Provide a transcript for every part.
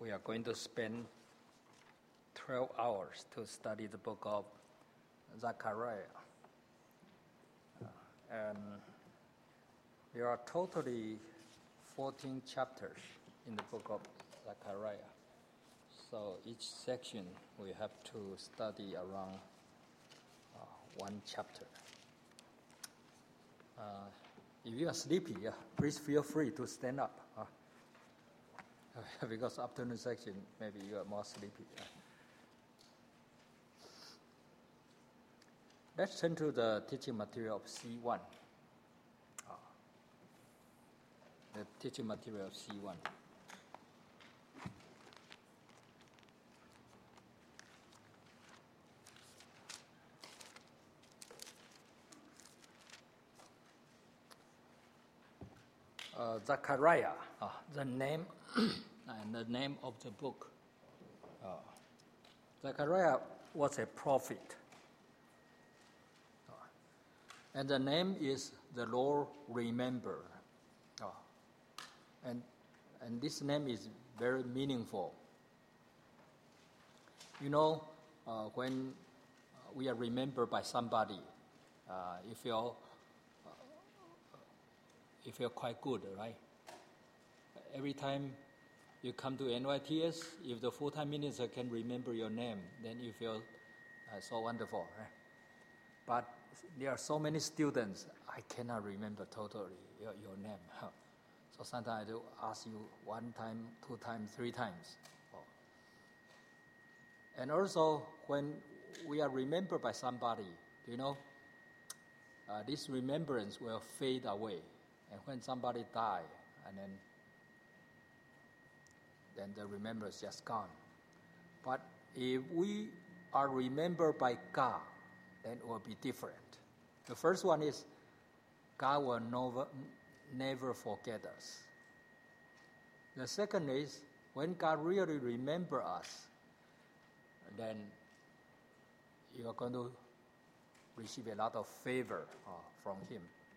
we are going to spend 12 hours to study the book of Zechariah. And there are totally 14 chapters in the book of Zechariah. So each section we have to study around one chapter. If you are sleepy, please feel free to stand up. Because afternoon section, maybe you are more sleepy. Let's turn to the teaching material of C1. The teaching material of C1. Zechariah, the name and the name of the book. Zechariah was a prophet. And the name is the Lord Remember. And this name is very meaningful. You know, when we are remembered by somebody, you feel quite good, right? Every time you come to NYTS, if the full-time minister can remember your name, then you feel so wonderful, right? But there are so many students, I cannot remember totally your name. So sometimes I do ask you one time, two times, three times. And also, when we are remembered by somebody, you know, this remembrance will fade away. And when somebody dies, and then the remembrance is just gone. But if we are remembered by God, then it will be different. The first one is God will never forget us. The second is when God really remembers us, then you are going to receive a lot of favor from Him.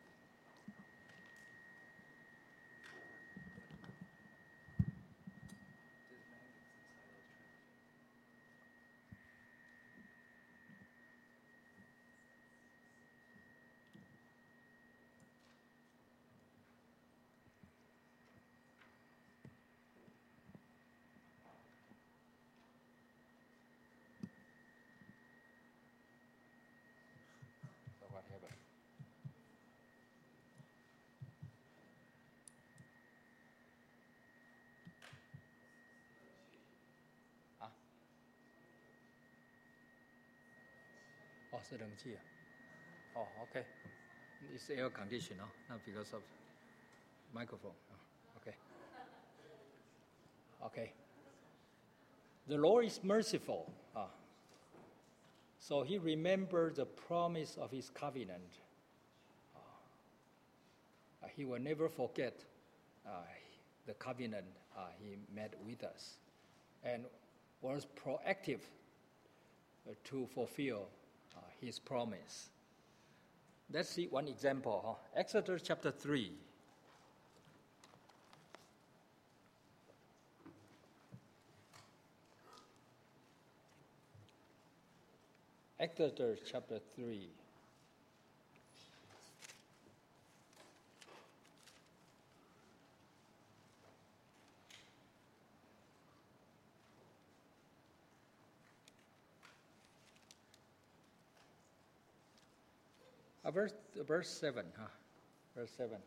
Oh, 是冷气啊。Oh, okay. It's air conditioned, not because of microphone. Okay. Okay. The Lord is merciful. So He remembered the promise of His covenant. He will never forget the covenant He made with us, and was proactive to fulfill His promise. Let's see one example. Exodus chapter 3. Exodus chapter 3. Verse 7. Verse 7.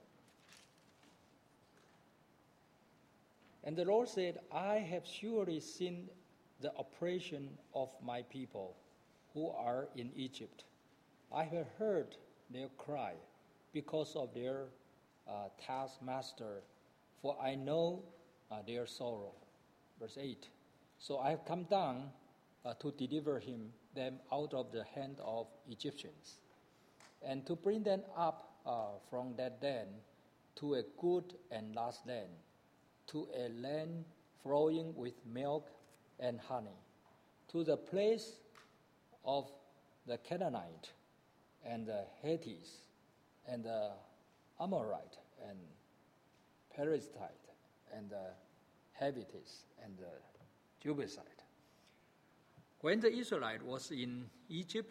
And the Lord said, I have surely seen the oppression of my people who are in Egypt. I have heard their cry because of their taskmaster, for I know their sorrow. Verse 8. So I have come down to deliver them out of the hand of Egyptians, and to bring them up from that land to a good and large land, to a land flowing with milk and honey, to the place of the Canaanite and the Hittites and the Amorite and Perizzite and the Hittites and the Jebusite. When the Israelite was in Egypt,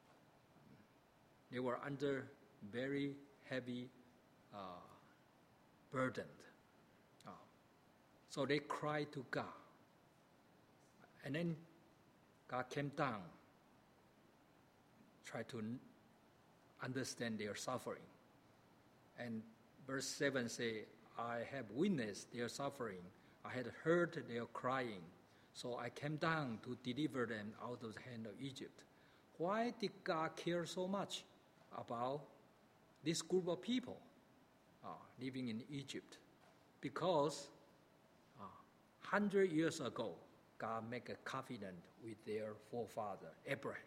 they were under very heavy burden. So they cried to God. And then God came down, tried to understand their suffering. And verse 7 says, I have witnessed their suffering. I had heard their crying. So I came down to deliver them out of the hand of Egypt. Why did God care so much about this group of people living in Egypt? Because 100 years ago, God made a covenant with their forefather, Abraham.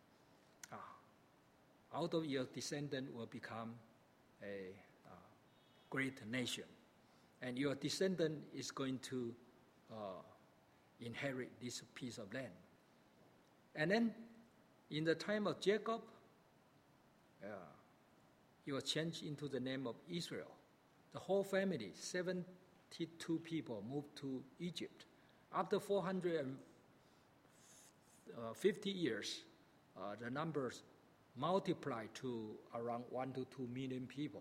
Out of your descendant will become a great nation. And your descendant is going to inherit this piece of land. And then, in the time of Jacob, he was changed into the name of Israel. The whole family, 72 people, moved to Egypt. After 450 years, the numbers multiplied to around 1 to 2 million people.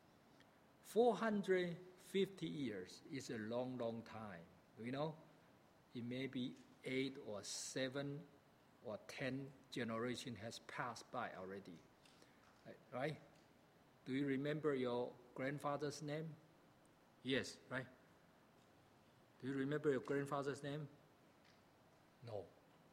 450 years is a long, long time. You know, it may be 8 or 7 or 10 generations has passed by already. Right? Do you remember your grandfather's name? Yes, right? Do you remember your grandfather's name? No.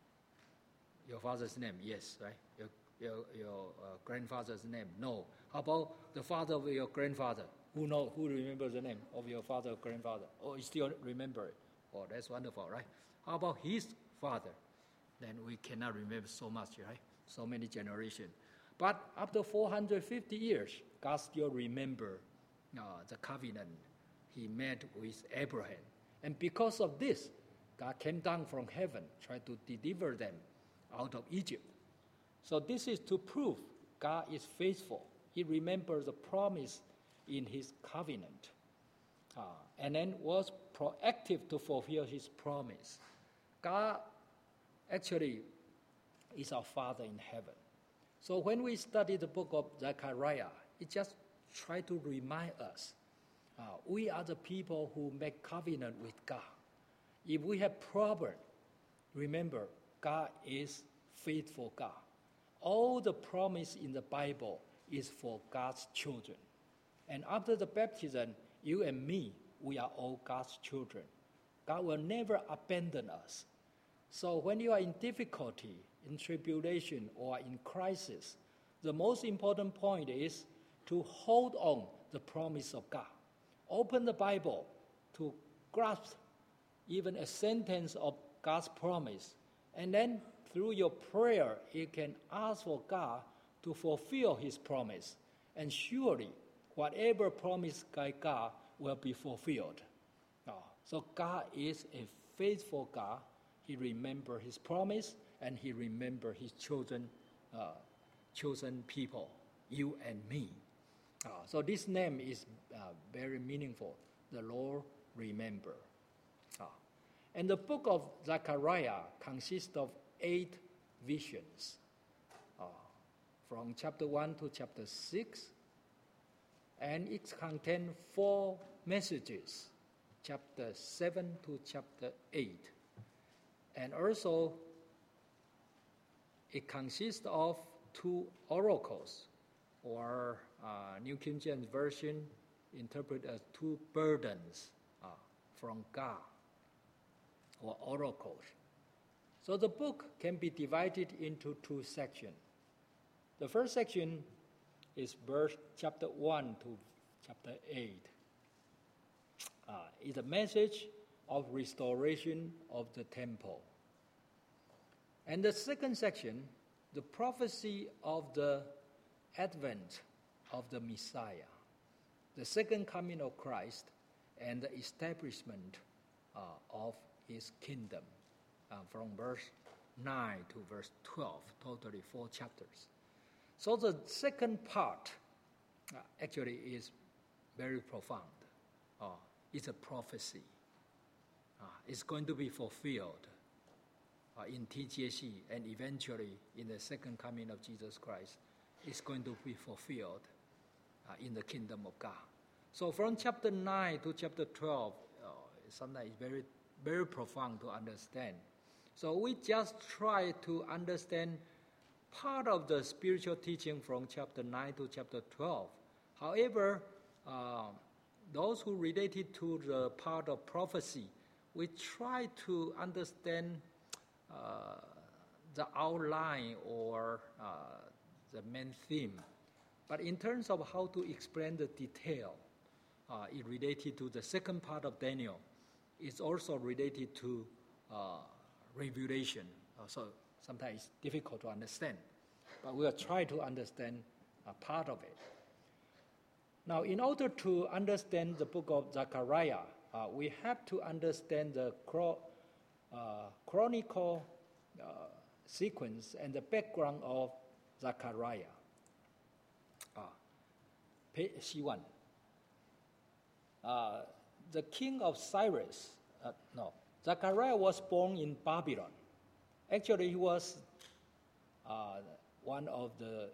Your father's name? Yes, right? Your grandfather's name? No. How about the father of your grandfather? Who remembers the name of your father or grandfather? Oh, you still remember it? Oh, that's wonderful, right? How about his father? Then we cannot remember so much, right? So many generations. But after 450 years, God still remember the covenant he made with Abraham. And because of this, God came down from heaven, tried to deliver them out of Egypt. So this is to prove God is faithful. He remembers the promise in his covenant. And then was proactive to fulfill his promise. God actually is our Father in heaven. So when we study the book of Zechariah, it just tries to remind us, we are the people who make covenant with God. If we have problem, remember, God is faithful God. All the promise in the Bible is for God's children. And after the baptism, you and me, we are all God's children. God will never abandon us. So when you are in difficulty, in tribulation, or in crisis, the most important point is to hold on the promise of God. Open the Bible to grasp even a sentence of God's promise. And then through your prayer, you can ask for God to fulfill his promise. And surely, whatever promise by God will be fulfilled. So God is a faithful God. He remembers his promise, and he remembers his chosen people, you and me. So this name is very meaningful. The Lord remember. And the book of Zechariah consists of 8 visions, from chapter 1 to chapter 6, and it contains 4 messages, chapter 7 to chapter 8. And also, it consists of 2 oracles, or New King James Version interpret as 2 burdens from God, or oracles. So the book can be divided into 2 sections. The first section is verse chapter 1 to chapter 8. It's a message of restoration of the temple. And the second section, the prophecy of the advent of the Messiah, the second coming of Christ, and the establishment of his kingdom, from verse 9 to verse 12, totally 4 chapters. So the second part actually is very profound. It's a prophecy. is going to be fulfilled in TJC and eventually in the second coming of Jesus Christ. It's going to be fulfilled in the kingdom of God. So from chapter 9 to chapter 12, sometimes it's very, very profound to understand. So we just try to understand part of the spiritual teaching from chapter 9 to chapter 12. However, those who related to the part of prophecy, we try to understand the outline or the main theme. But in terms of how to explain the detail, it related to the second part of Daniel. It's also related to revelation. So sometimes it's difficult to understand. But we'll try to understand a part of it. Now, in order to understand the book of Zechariah, we have to understand the chronicle sequence and the background of Zechariah. C1. The king of Cyrus, Zechariah was born in Babylon. Actually, he was one of the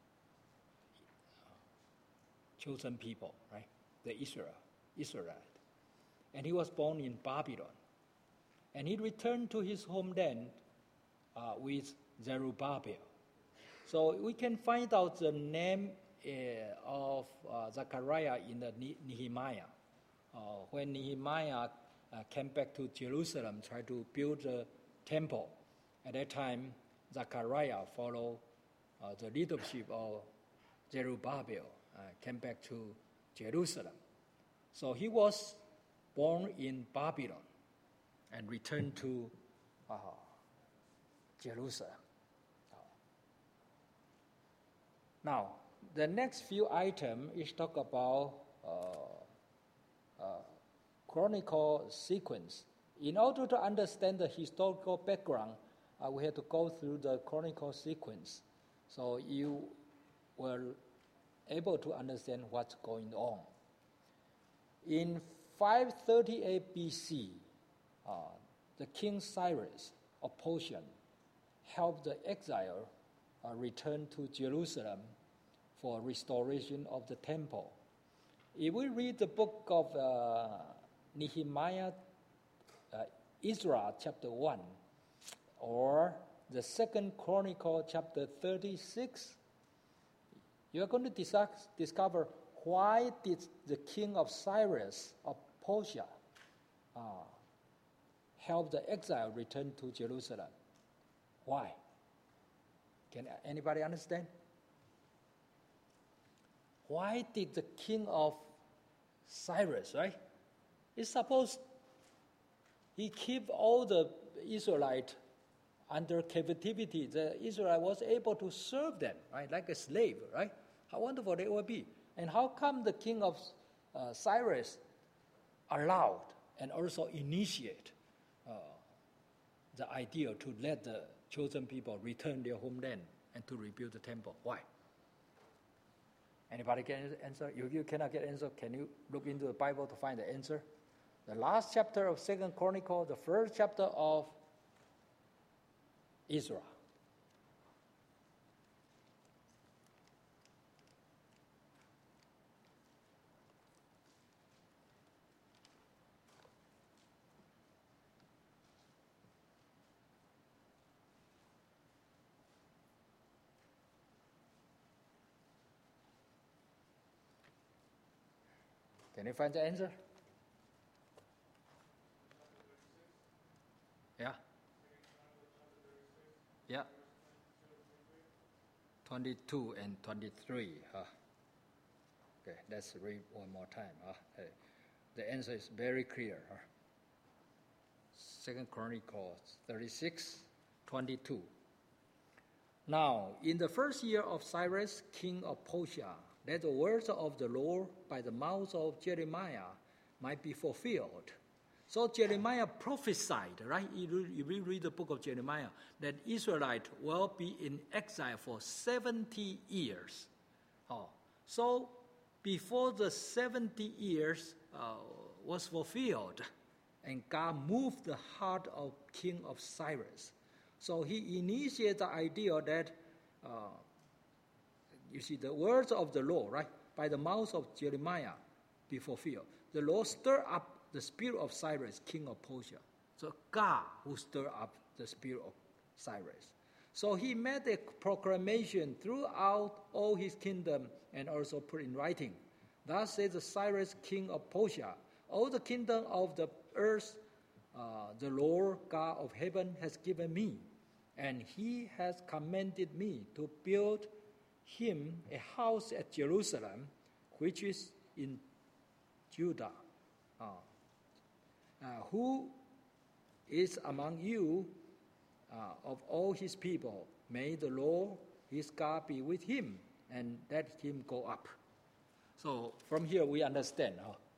chosen people, right? The Israelite. And he was born in Babylon. And he returned to his homeland with Zerubbabel. So we can find out the name of Zechariah in the Nehemiah. When Nehemiah came back to Jerusalem, tried to build the temple, at that time, Zechariah followed the leadership of Zerubbabel, came back to Jerusalem. So he was born in Babylon and returned to Jerusalem. Now, the next few items is talk about chronicle sequence. In order to understand the historical background, we have to go through the chronicle sequence. So you were able to understand what's going on. In 538 BC, the King Cyrus of Persia helped the exile return to Jerusalem for restoration of the temple. If we read the book of Nehemiah, Ezra chapter 1, or the second Chronicle chapter 36, you are going to discover why did the king of Cyrus of Persia help the exile return to Jerusalem. Why? Can anybody understand? Why did the king of Cyrus, right? It's supposed he keep all the Israelites under captivity. The Israelite was able to serve them, right, like a slave, right? How wonderful they would be. And how come the king of Cyrus allowed and also initiate the idea to let the chosen people return their homeland and to rebuild the temple? Why? Anybody can answer? If you cannot get answer, can you look into the Bible to find the answer? The last chapter of 2 Chronicle, the first chapter of Ezra. Can you find the answer? Yeah. Yeah. 22 and 23. Okay, let's read one more time. The answer is very clear. 2 Chronicles 36, 22. Now, in the first year of Cyrus, king of Persia, that the words of the Lord by the mouth of Jeremiah might be fulfilled. So Jeremiah prophesied, right? If we read the book of Jeremiah, that Israelites will be in exile for 70 years. So before the 70 years was fulfilled, and God moved the heart of King of Cyrus. So he initiated the idea that, you see, the words of the Lord, right, by the mouth of Jeremiah be fulfilled. The Lord stirred up the spirit of Cyrus, king of Persia. So God who stirred up the spirit of Cyrus. So he made a proclamation throughout all his kingdom and also put in writing. Thus says the Cyrus, king of Persia, all the kingdom of the earth, the Lord God of heaven has given me, and he has commanded me to build him a house at Jerusalem, which is in Judah. Who is among you of all his people? May the Lord his God be with him, and let him go up. So from here we understand,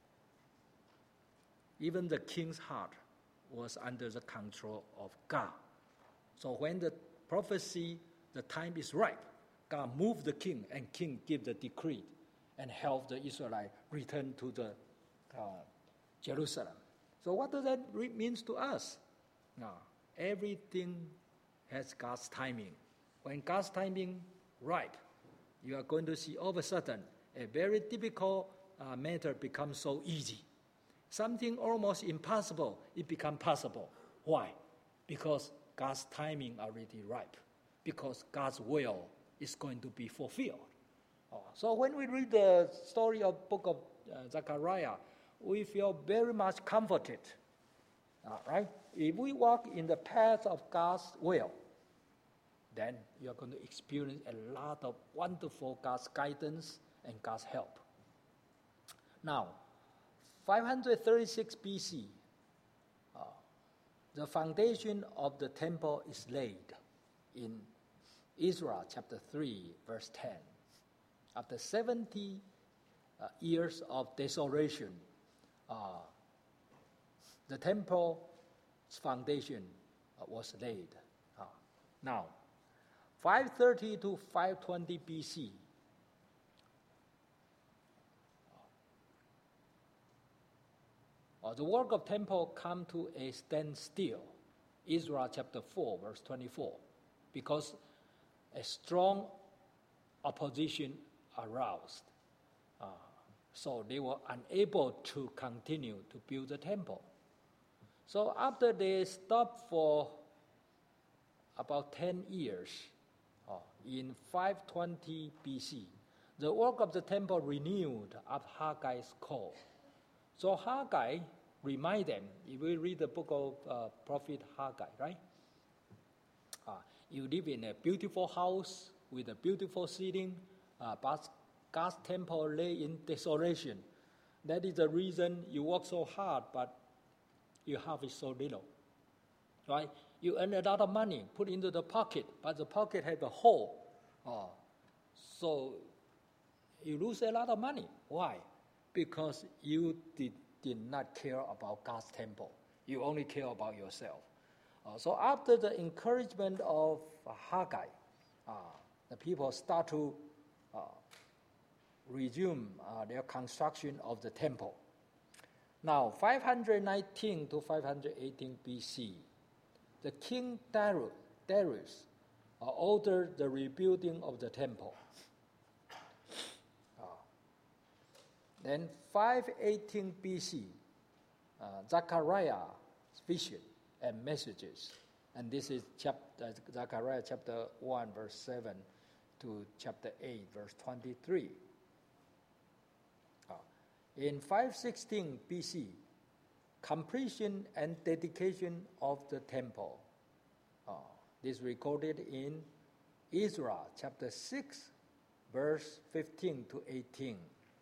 even the king's heart was under the control of God. So when the prophecy, the time is ripe, God moved the king, and king give the decree and help the Israelites return to the Jerusalem. So what does that mean to us? Now, everything has God's timing. When God's timing ripe, you are going to see all of a sudden a very difficult matter becomes so easy. Something almost impossible, it becomes possible. Why? Because God's timing already ripe. Because God's will is going to be fulfilled. So when we read the story of book of Zechariah, we feel very much comforted. Right? If we walk in the path of God's will, then you are going to experience a lot of wonderful God's guidance and God's help. Now, 536 BC, the foundation of the temple is laid in Ezra chapter 3, verse 10. After 70 years of desolation, the temple's foundation was laid. Now, 530 to 520 BC, the work of temple come to a standstill. Ezra chapter 4, verse 24, because a strong opposition aroused. So they were unable to continue to build the temple. So after they stopped for about 10 years, in 520 BC, the work of the temple renewed at Haggai's call. So Haggai remind them, if we read the book of prophet Haggai, right? You live in a beautiful house with a beautiful ceiling, but God's temple lay in desolation. That is the reason you work so hard, but you have it so little. Right? You earn a lot of money, put into the pocket, but the pocket has a hole. So you lose a lot of money. Why? Because you did not care about God's temple. You only care about yourself. So after the encouragement of Haggai, the people start to resume their construction of the temple. Now, 519 to 518 BC, the king Darius ordered the rebuilding of the temple. Then 518 BC, Zechariah's vision and messages. And this is Zechariah chapter 1, verse 7 to chapter 8, verse 23. In 516 BC, completion and dedication of the temple. This recorded in Ezra chapter 6, verse 15 to 18.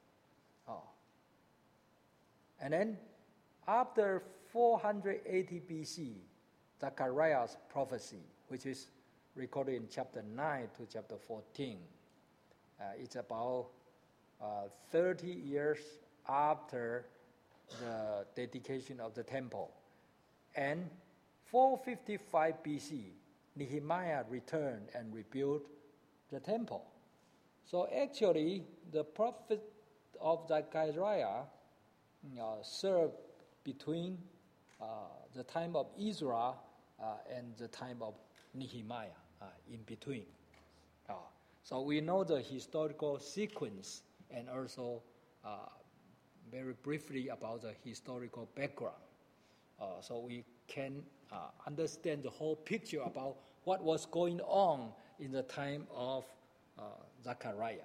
And then after 480 BC, Zechariah's prophecy, which is recorded in chapter 9 to chapter 14. It's about 30 years after the dedication of the temple. And 455 BC, Nehemiah returned and rebuilt the temple. So actually, the prophet of Zechariah served between the time of Ezra and the time of Nehemiah in between. So we know the historical sequence and also very briefly about the historical background. So we can understand the whole picture about what was going on in the time of Zechariah.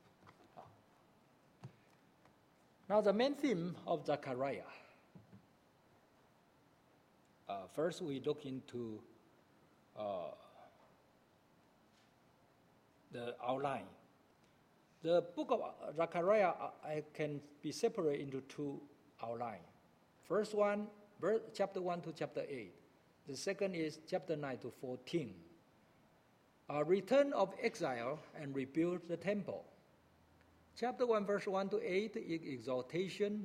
Now the main theme of Zechariah. First we look into the outline. The book of Zechariah can be separated into two outlines. First one, chapter 1 to chapter 8. The second is chapter 9 to 14. Return of exile and rebuild the temple. Chapter 1, verse 1 to 8 is exaltation.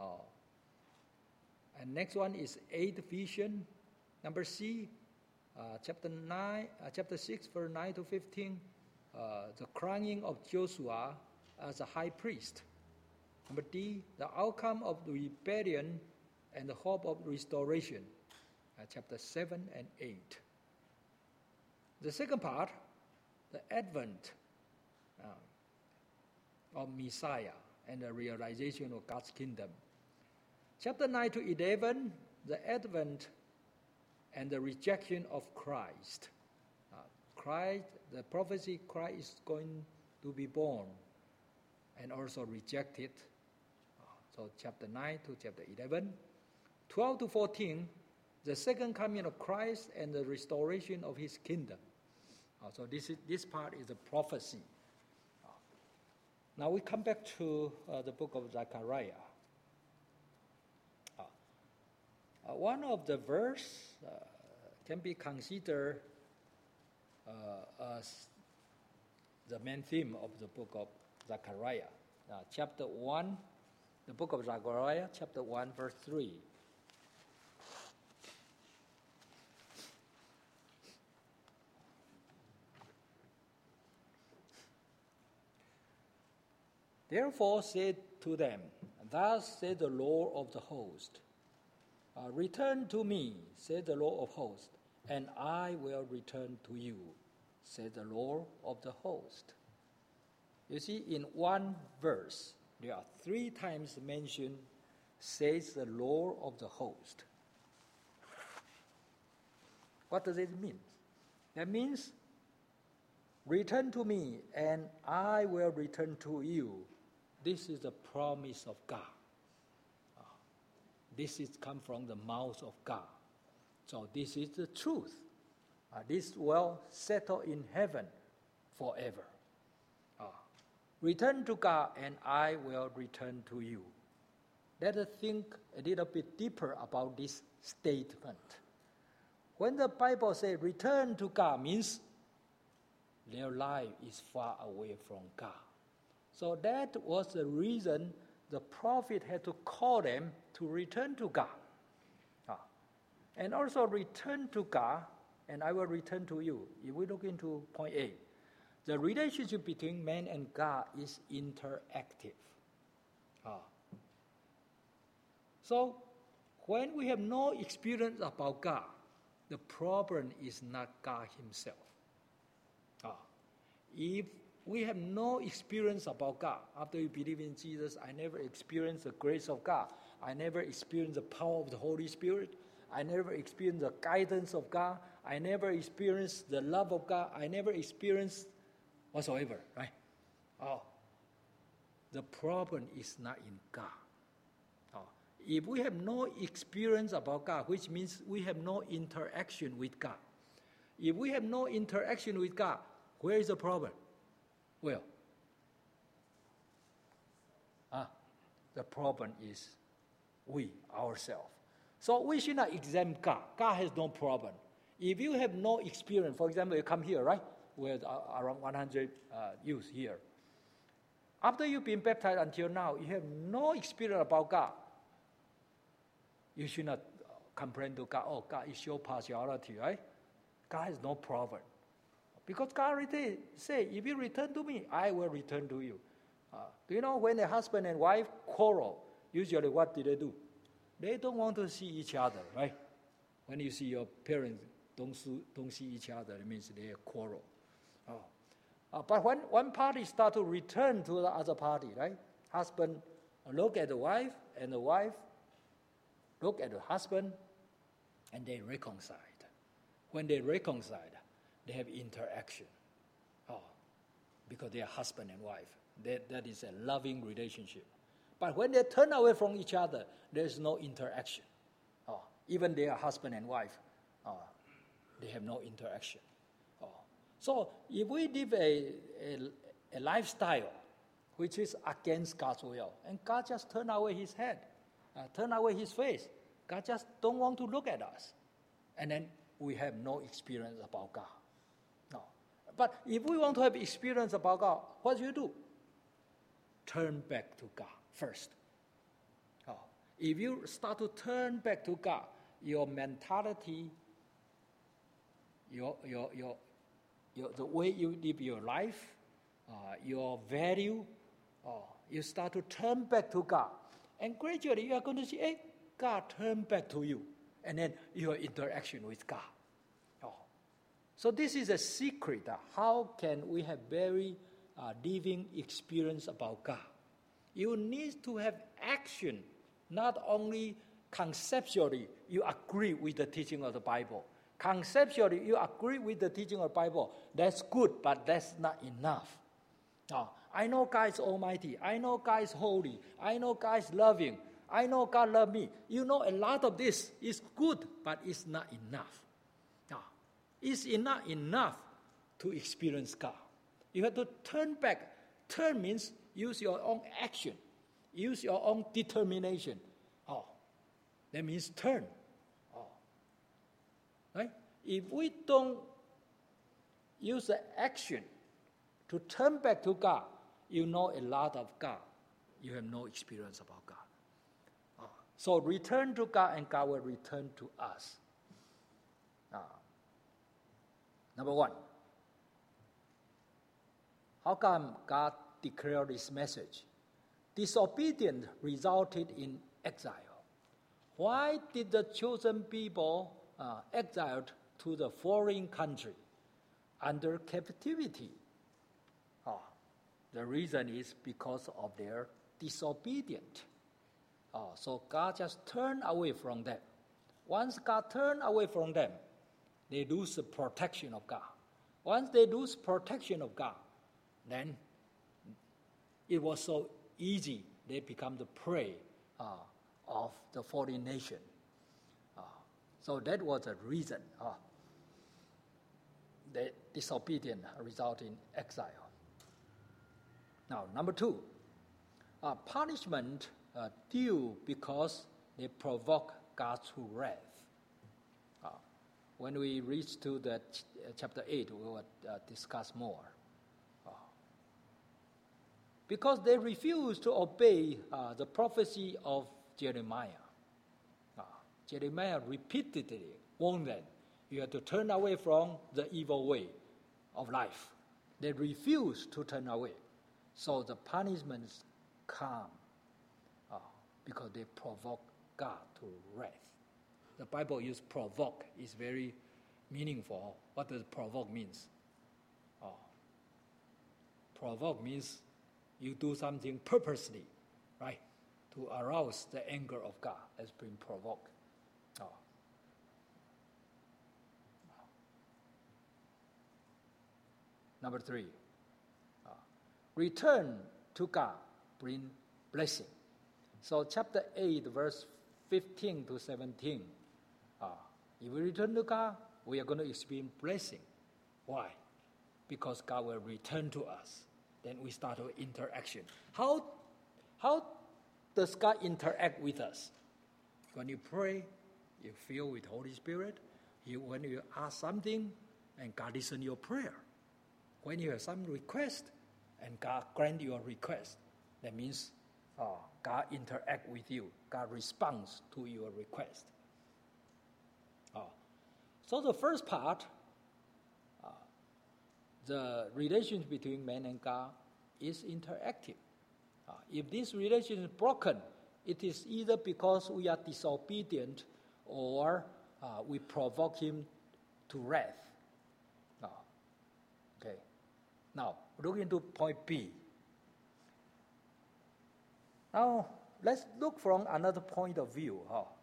And next one is 8 vision. Number C, chapter 6, verse 9 to 15. The crowning of Joshua as a high priest. Number D, the outcome of the rebellion and the hope of restoration, chapter 7 and 8. The second part, the advent of Messiah and the realization of God's kingdom. Chapter 9 to 11, the advent and the rejection of Christ. Christ, the prophecy, Christ is going to be born and also rejected. So chapter 9 to chapter 11. 12 to 14, the second coming of Christ and the restoration of his kingdom. So this part is a prophecy. Now we come back to the book of Zechariah. One of the verse can be considered as the main theme of the book of Zechariah. Chapter 1, the book of Zechariah, chapter 1, verse 3. Therefore said to them, thus said the Lord of the host, return to me, said the Lord of hosts, and I will return to you, said the Lord of the host. You see, in one verse, there are 3 times mentioned, says the Lord of the host. What does it mean? That means, return to me, and I will return to you. This is the promise of God. This is come from the mouth of God. So this is the truth. This will settle in heaven forever. Return to God, and I will return to you. Let us think a little bit deeper about this statement. When the Bible says return to God, means their life is far away from God. So that was the reason the prophet had to call them to return to God. And also return to God, and I will return to you. If we look into point A, the relationship between man and God is interactive. So when we have no experience about God, the problem is not God himself. If we have no experience about God, after you believe in Jesus, I never experienced the grace of God. I never experienced the power of the Holy Spirit. I never experienced the guidance of God. I never experienced the love of God. I never experienced whatsoever, right? The problem is not in God. If we have no experience about God, which means we have no interaction with God. If we have no interaction with God, where is the problem? Well, the problem is we, ourselves. So we should not examine God. God has no problem. If you have no experience, for example, you come here, right? We have around 100 youth here. After you've been baptized until now, you have no experience about God. You should not complain to God, God is your partiality, right? God has no problem. Because God already said, if you return to me, I will return to you. Do you know when a husband and wife quarrel, usually what do? they don't want to see each other, right? When you see your parents don't see each other, it means they quarrel. But when one party start to return to the other party, right? Husband look at the wife, and the wife look at the husband, and they reconcile. When they reconcile, they have interaction. Because they are husband and wife. That is a loving relationship. But when they turn away from each other, there's no interaction. Even they are husband and wife, they have no interaction. So if we live a lifestyle which is against God's will, and God just turn away his head, turn away his face, God just don't want to look at us, and then we have no experience about God. No. But if we want to have experience about God, what do you do? Turn back to God first. If you start to turn back to God, your mentality, the way you live your life, your value, you start to turn back to God. And gradually you are going to see, hey, God turn back to you. And then your interaction with God. So this is a secret. How can we have very living experience about God? You need to have action, not only conceptually you agree with the teaching of the Bible. Conceptually, you agree with the teaching of the Bible. That's good, but that's not enough. I know God is almighty. I know God is holy. I know God is loving. I know God loves me. You know, a lot of this is good, but it's not enough. It's not enough to experience God. You have to turn back. Turn means use your own action. Use your own determination. That means turn. Right? If we don't use the action to turn back to God, you know a lot of God. You have no experience about God. So return to God, and God will return to us. Number one, how come God declared this message? Disobedience resulted in exile. Why did the chosen people exiled to the foreign country under captivity? The reason is because of their disobedience. So God just turned away from them. Once God turned away from them, they lose the protection of God. Once they lose protection of God, then it was so easy they become the prey of the foreign nation. So that was the reason the disobedience resulted in exile. Now, number two, punishment due because they provoke God's wrath. When we reach to the chapter 8, we will discuss more. Because they refuse to obey the prophecy of Jeremiah. Jeremiah repeatedly warned them, you have to turn away from the evil way of life. They refuse to turn away. So the punishments come because they provoke God to wrath. The Bible uses provoke. It's very meaningful. What does provoke means? Provoke means you do something purposely, right? To arouse the anger of God as being provoked. Number three, return to God bring blessing. So chapter 8, verse 15 to 17. If we return to God, we are going to experience blessing. Why? Because God will return to us. Then we start our interaction. How does God interact with us? When you pray, you feel with Holy Spirit. When you ask something, and God listens to your prayer. When you have some request, and God grant your request, that means God interact with you. God responds to your request. So the first part, the relationship between man and God is interactive. If this relation is broken, it is either because we are disobedient or we provoke him to wrath. Okay. Now, look into point B. Now, let's look from another point of view.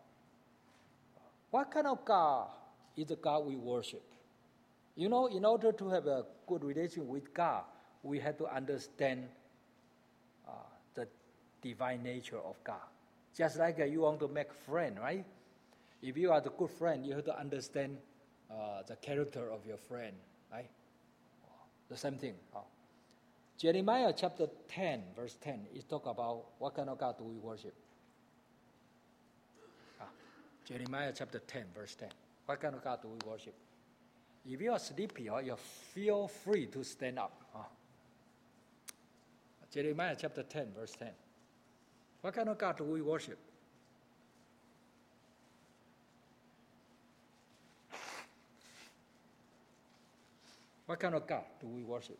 What kind of God is the God we worship? In order to have a good relation with God, we have to understand the divine nature of God. Just like you want to make a friend, right? If you are the good friend, you have to understand the character of your friend, right? The same thing. Jeremiah chapter 10, verse 10, is talk about what kind of God do we worship. Jeremiah chapter 10, verse 10. What kind of God do we worship? If you are sleepy, you feel free to stand up. Jeremiah chapter 10, verse 10. What kind of God do we worship? What kind of God do we worship?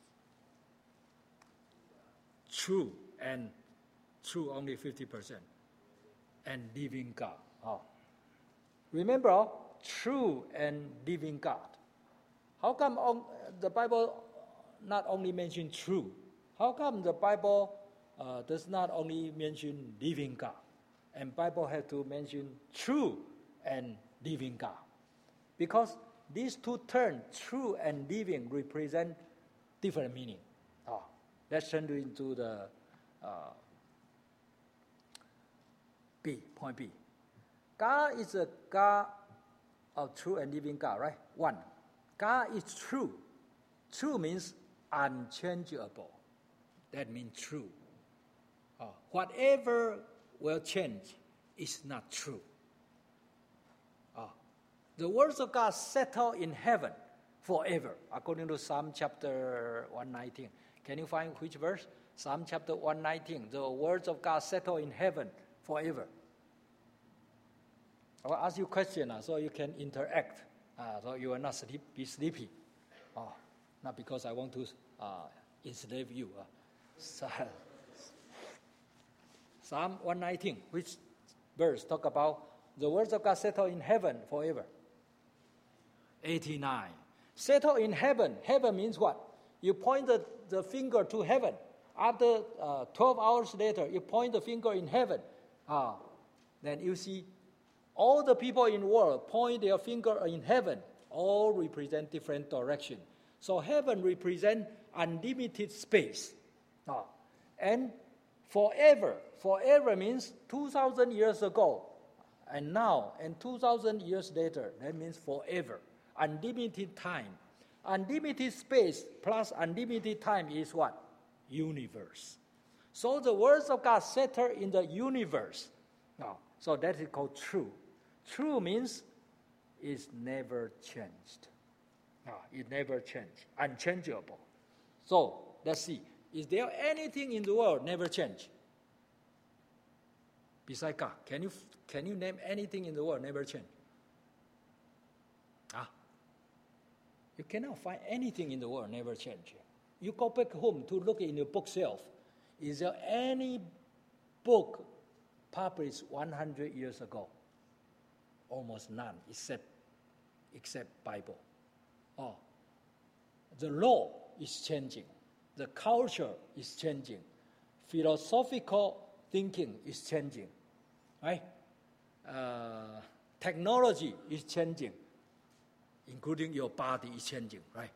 True only 50%. And living God. Remember, true and living God. How come the Bible not only mention true? How come the Bible does not only mention living God? And Bible has to mention true and living God. Because these two terms, true and living, represent different meaning. Let's turn into the point B. God is a God of true and living God, right? One, God is true. True means unchangeable. That means true. Whatever will change is not true. The words of God settle in heaven forever, according to Psalm chapter 119. Can you find which verse? Psalm chapter 119. The words of God settle in heaven forever. I will ask you a question so you can interact, so you will not be sleepy. Not because I want to enslave you. Psalm 119, which verse talk about the words of God settle in heaven forever? 89. Settle in heaven. Heaven means what? You point the finger to heaven. After 12 hours later, you point the finger in heaven. Then you see all the people in the world point their finger in heaven. All represent different direction. So heaven represents unlimited space. And forever. Forever means 2,000 years ago. And now, and 2,000 years later, that means forever. Unlimited time. Unlimited space plus unlimited time is what? Universe. So the words of God settle in the universe. So that is called true. True means it's never changed. It never changed. Unchangeable. So let's see. Is there anything in the world never change? Besides God, can you name anything in the world never change? You cannot find anything in the world never change. You go back home to look in your bookshelf. Is there any book published 100 years ago? Almost none, except Bible. The law is changing. The culture is changing. Philosophical thinking is changing. Right? Technology is changing. Including your body is changing, right?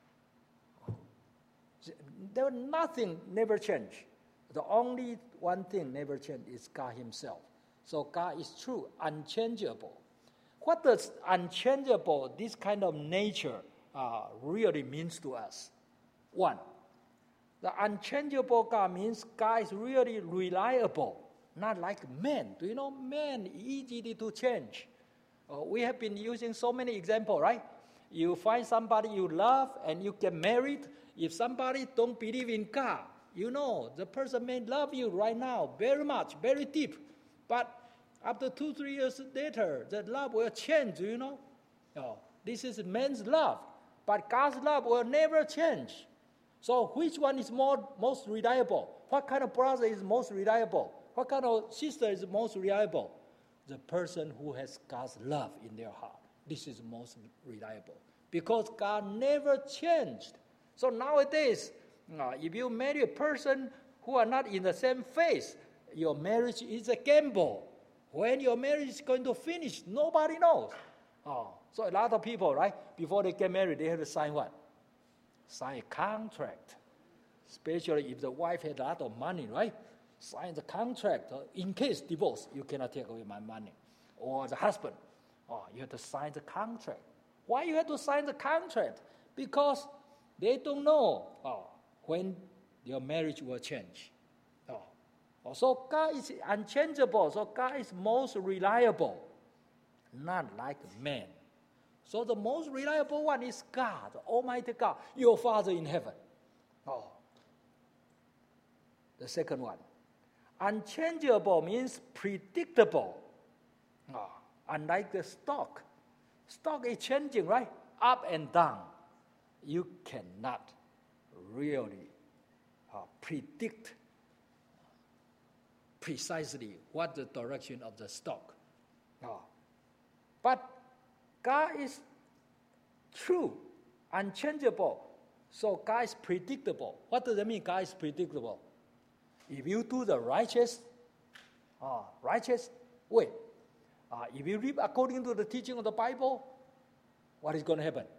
Nothing never change. The only one thing never change is God himself. So God is true, unchangeable. What does unchangeable, this kind of nature, really means to us? One, the unchangeable God means God is really reliable, not like man. Do you know man easily to change? We have been using so many examples, right? You find somebody you love and you get married. If somebody don't believe in God, the person may love you right now very much, very deep. But after 2-3 years later, the love will change, This is man's love. But God's love will never change. So which one is most reliable? What kind of brother is most reliable? What kind of sister is most reliable? The person who has God's love in their heart. This is most reliable. Because God never changed. So nowadays, if you marry a person who are not in the same faith, your marriage is a gamble. When your marriage is going to finish, nobody knows. So a lot of people, right, before they get married, they have to sign what? Sign a contract. Especially if the wife had a lot of money, right? Sign the contract. In case divorce, you cannot take away my money. Or the husband, you have to sign the contract. Why you have to sign the contract? Because they don't know when your marriage will change. So God is unchangeable. So God is most reliable, not like man. So the most reliable one is God, Almighty God, your Father in heaven. The second one, unchangeable means predictable. Unlike the stock. Stock is changing, right? Up and down. You cannot really predict precisely what the direction of the stock. But God is true, unchangeable. So God is predictable. What does that mean, God is predictable? If you do the righteous way, if you live according to the teaching of the Bible, what is going to happen?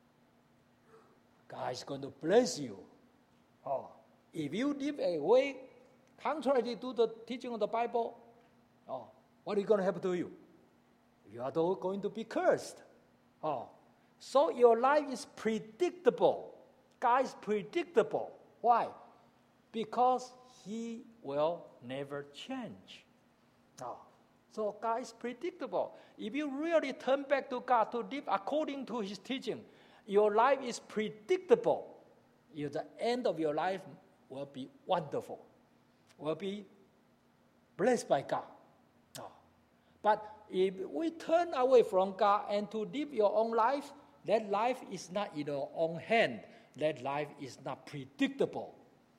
God is going to bless you. If you live a way contrary to the teaching of the Bible, what is going to happen to you? You are going to be cursed. So your life is predictable. God is predictable. Why? Because He will never change. So God is predictable. If you really turn back to God to live according to His teaching, your life is predictable. The end of your life will be wonderful, will be blessed by God. But if we turn away from God and to live your own life, that life is not in your own hand. That life is not predictable.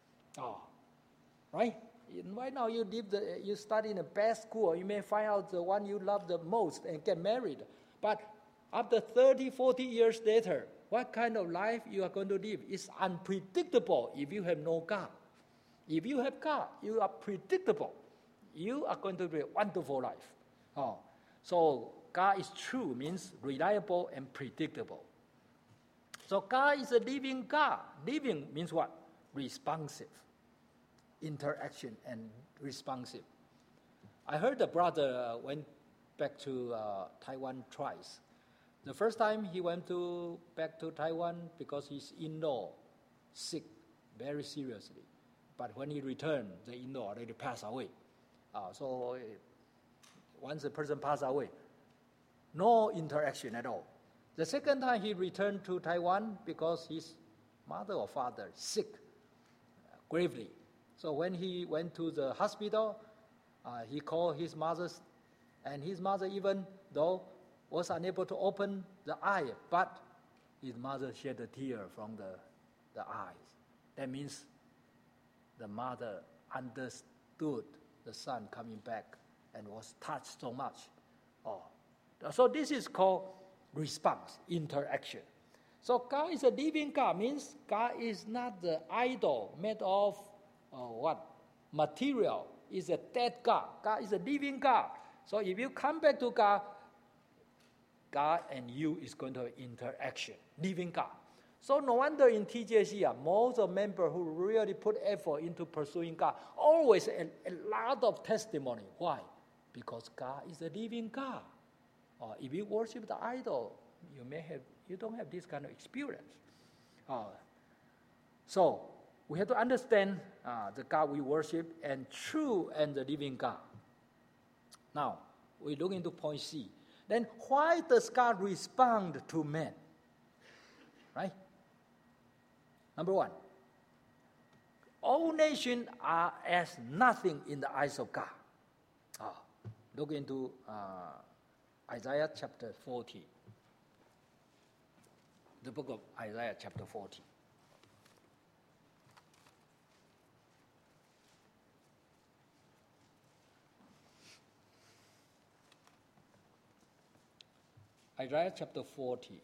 Right? Right now you study in the best school, you may find out the one you love the most and get married. But after 30, 40 years later, what kind of life you are going to live is unpredictable if you have no God. If you have God, you are predictable. You are going to be a wonderful life. So God is true means reliable and predictable. So God is a living God. Living means what? Responsive. Interaction and responsive. I heard the brother went back to Taiwan twice. The first time he went back to Taiwan because his in-law sick very seriously. But when he returned, the in-law already passed away. So once a person passed away, no interaction at all. The second time he returned to Taiwan because his mother or father sick gravely. So when he went to the hospital, he called his mother, and his mother, even though was unable to open the eye, but his mother shed a tear from the eyes. That means the mother understood the son coming back and was touched so much. So this is called response, interaction. So God is a living God, means God is not the idol made of material. Is a dead God. God is a living God. So if you come back to God, God and you is going to have interaction, living God. So no wonder in TJC, most of members who really put effort into pursuing God, always a lot of testimony. Why? Because God is a living God. If you worship the idol, you don't have this kind of experience. So we have to understand the God we worship and true and the living God. Now we look into point C. Then why does God respond to man? Right? Number one, all nations are as nothing in the eyes of God. Look into Isaiah chapter 40. The book of Isaiah chapter 40. Isaiah chapter 40.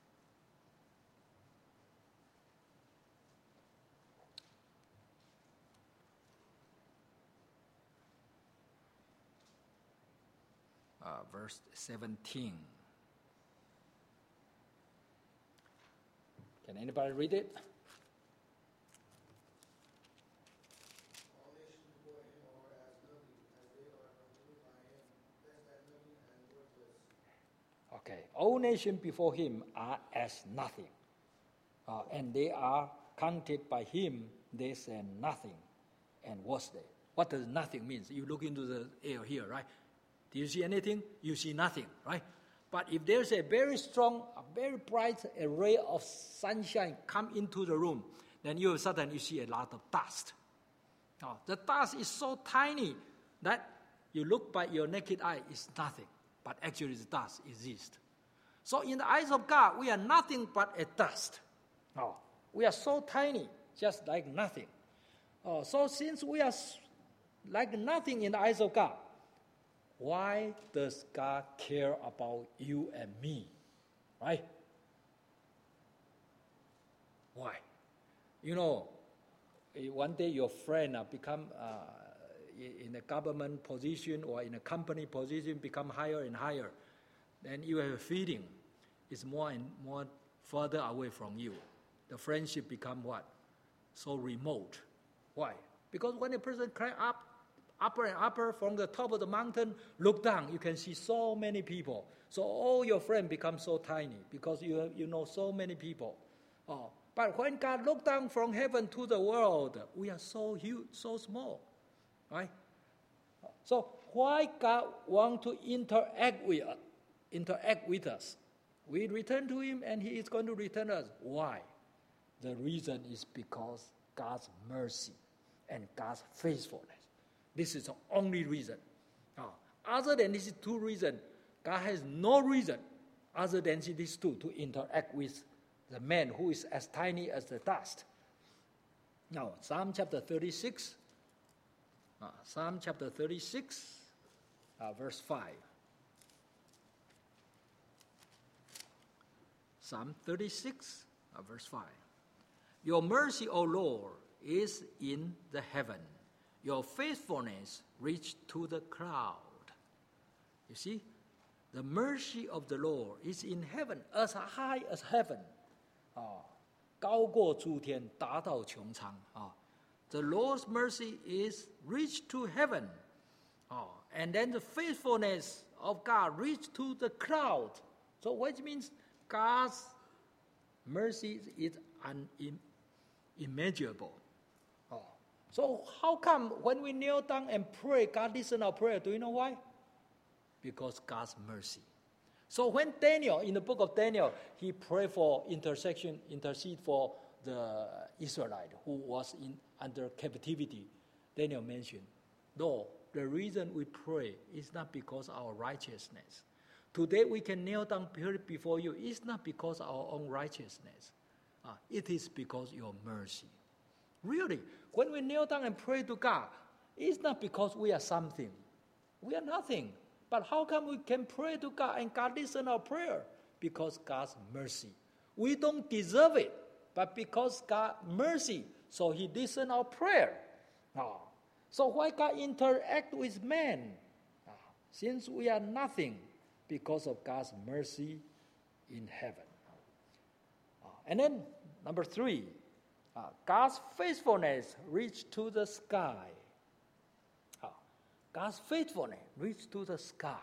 Verse 17. Can anybody read it? Okay, all nations before him are as nothing, and they are counted by him, they say nothing and worthless. What does nothing mean? You look into the air here, right? Do you see anything? You see nothing, right? But if there's a very strong, a very bright ray of sunshine come into the room, then you suddenly see a lot of dust. The dust is so tiny that you look by your naked eye, it's nothing. But actually the dust exists. So in the eyes of God, we are nothing but a dust. We are so tiny, just like nothing. So since we are like nothing in the eyes of God, why does God care about you and me? Right? Why? You know, one day your friend become in a government position or in a company position, become higher and higher. Then you have a feeling it's more and more further away from you. The friendship become what? So remote. Why? Because when a person climb up, upper and upper from the top of the mountain, look down, you can see so many people. So all your friends become so tiny because you know so many people. But when God looked down from heaven to the world, we are so huge, so small. Right? So why God want to interact with us? We return to him and he is going to return us. Why? The reason is because God's mercy and God's faithfulness. This is the only reason. Other than these two reasons, God has no reason other than these two to interact with the man who is as tiny as the dust. Now, Psalm chapter 36. Psalm chapter 36, verse 5. Psalm 36, verse 5. Your mercy, O Lord, is in the heaven. Your faithfulness reached to the cloud. You see, the mercy of the Lord is in heaven, as high as heaven. 高过诸天，达到穹苍。The Lord's mercy is reached to heaven. And then the faithfulness of God reached to the cloud. So what means God's mercy is unimmeasurable. So how come when we kneel down and pray, God listens our prayer? Do you know why? Because God's mercy. So when Daniel, in the book of Daniel, he prayed for intercede for the Israelite who was under captivity, Daniel mentioned, no, the reason we pray is not because of our righteousness. Today we can kneel down before you. It's not because of our own righteousness. It is because your mercy. Really, when we kneel down and pray to God, it's not because we are something. We are nothing. But how come we can pray to God and God listens our prayer? Because God's mercy. We don't deserve it, but because God's mercy, so he listens our prayer. So why God interact with man? Since we are nothing, because of God's mercy in heaven. And then, number 3, God's faithfulness reached to the sky. God's faithfulness reached to the sky.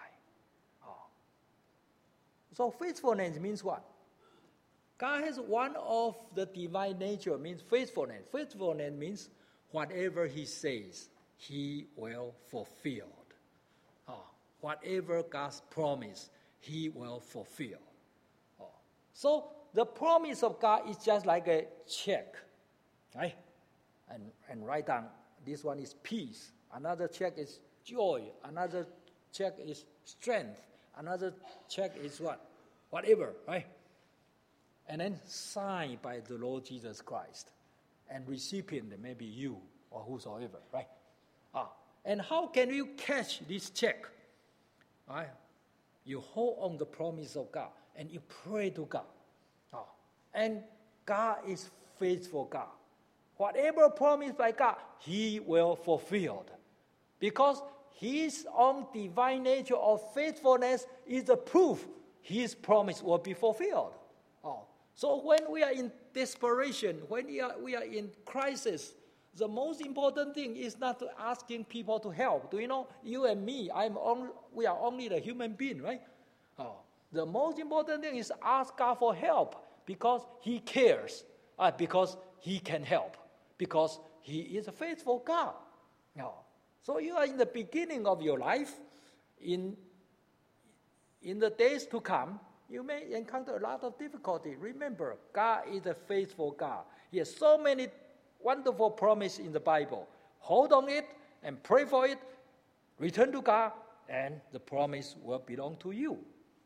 So faithfulness means what? God has one of the divine nature, means faithfulness. Faithfulness means whatever he says, he will fulfill. Whatever God's promise, he will fulfill. So the promise of God is just like a check, right? And write down, this one is peace. Another check is joy. Another check is strength. Another check is what? Whatever, right? And then signed by the Lord Jesus Christ. And recipient, maybe you or whosoever, right? And how can you catch this check? Right? You hold on the promise of God and you pray to God. And God is faithful God. Whatever promised by God, He will fulfill. Because His own divine nature of faithfulness is the proof His promise will be fulfilled. So when we are in desperation, when we are in crisis, the most important thing is not to asking people to help. Do you know, you and me, we are only the human being, right? The most important thing is ask God for help because He cares, because He can help, because He is a faithful God. So you are in the beginning of your life. In the days to come, you may encounter a lot of difficulty. Remember, God is a faithful God. He has so many wonderful promises in the Bible. Hold on it and pray for it. Return to God, and the promise will belong to you.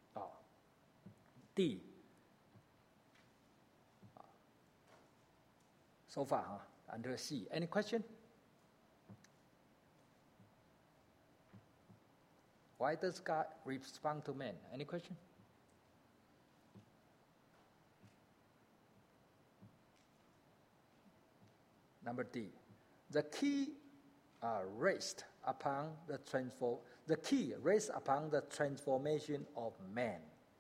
D. So far, under C. Any question? Why does God respond to man? Any question? Number D. The key rests upon the transformation of man.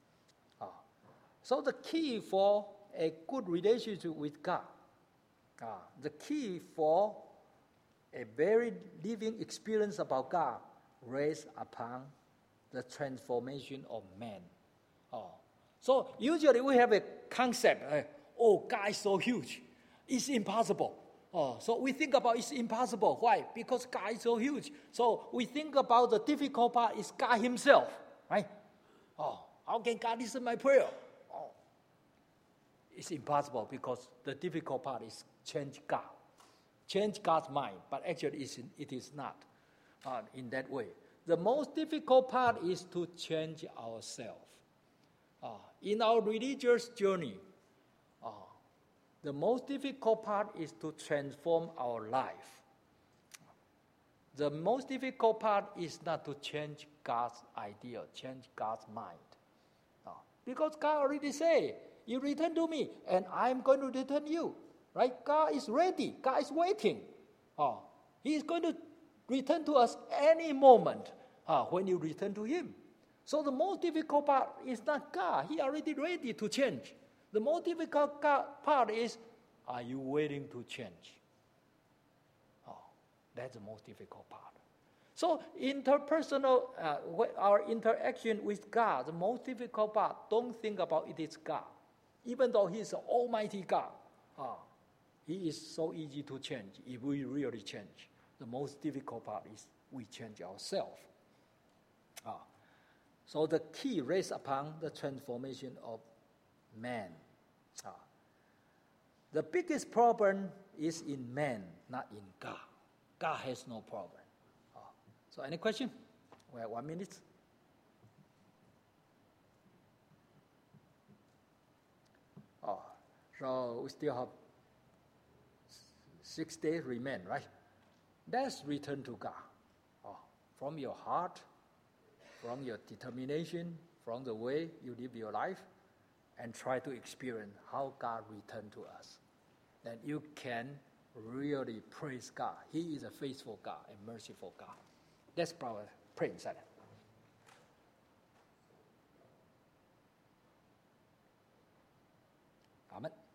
So the key for a good relationship with God, the key for a very living experience about God rests upon the transformation of man. So usually we have a concept, God is so huge, it's impossible. So we think about it's impossible. Why? Because God is so huge. So we think about the difficult part is God Himself, right? How can God listen my prayer? It's impossible because the difficult part is change God's mind. But actually, it is not in that way. The most difficult part is to change ourselves. In our religious journey, the most difficult part is to transform our life. The most difficult part is not to change God's idea, change God's mind. Because God already said, you return to me, and I'm going to return you. Right? God is ready. God is waiting. He is going to return to us any moment when you return to Him. So the most difficult part is not God. He already ready to change. The most difficult part is, are you willing to change? That's the most difficult part. So interpersonal, our interaction with God, the most difficult part, don't think about it is God. Even though He is an almighty God, He is so easy to change if we really change. The most difficult part is we change ourselves. So the key rests upon the transformation of man. The biggest problem is in man, not in God. God has no problem. So any question? We have 1 minute. So we still have 6 days remain, right? Let's return to God. From your heart, from your determination, from the way you live your life, and try to experience how God returned to us. Then you can really praise God. He is a faithful God, a merciful God. Let's pray in silence. Amen.